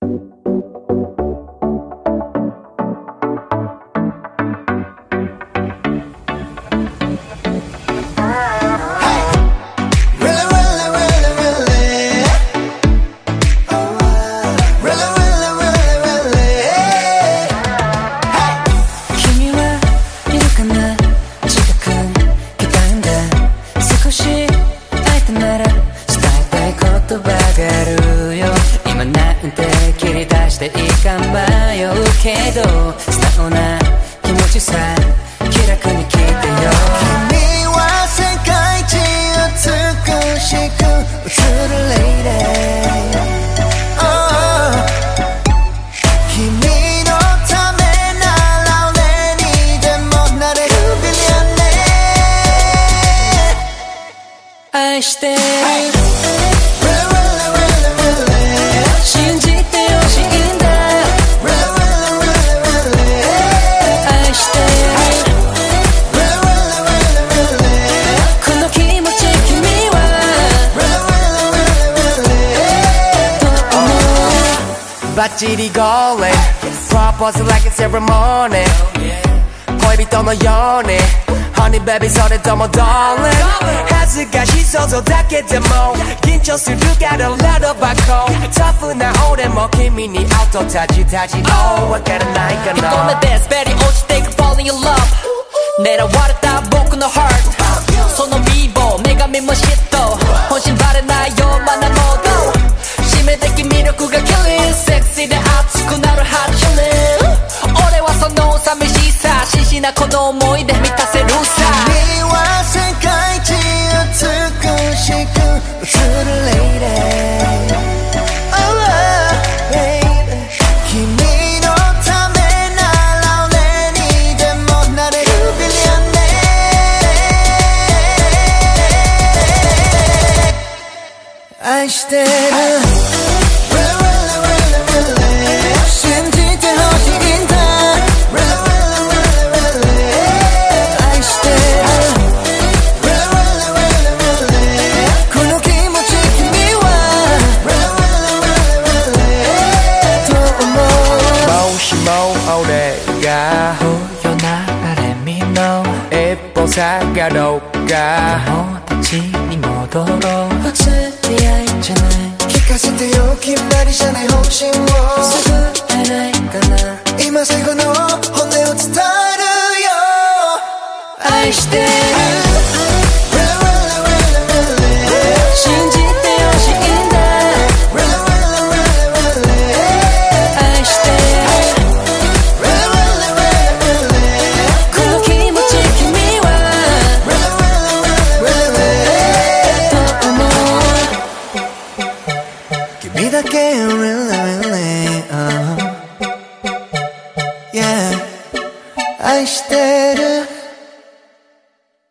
今なんて切り出していいか迷うけど素直な気持ちさ気楽に聞いてよ。 君は世界一美しく映る Lady、君のためなら俺にでもなれるビリオネ愛してる、 信じてほしいんだ。 愛してる、この気持ち君はどう思う。 バッチリゴール Propose like a ceremony 恋人のように Honey baby それとも Darling 恥ずかしい想像だけでも緊張するから Let back home タフな俺も君に会うとタジタジ Oh わからないかな。 一目で滑り落ちていく Fall in your love 狙われた僕の Heart その美貌女神も嫉妬本心バレないようなモード致命的魅力が Killing セクシーで熱くなる8年俺はその寂しさ真摯なこの思いで満たせるさ。 君は世界一美しく映る Lady、君のためなら俺にでもなれるビリオネ愛してる、信じてほしいんだ。愛してる、この気持ち君はどう思う。 もしも俺が不要なれみの一歩下がろうかもう立ちに戻ろう釣り合いじゃない聞かせてよ決まりじゃない本心をすぐ会えないかな今最後の本音を伝えるよ。愛してる、信じてほしいんだ。 愛してるこの気持ち君はどう思う。 君だけ really、yeah、愛してる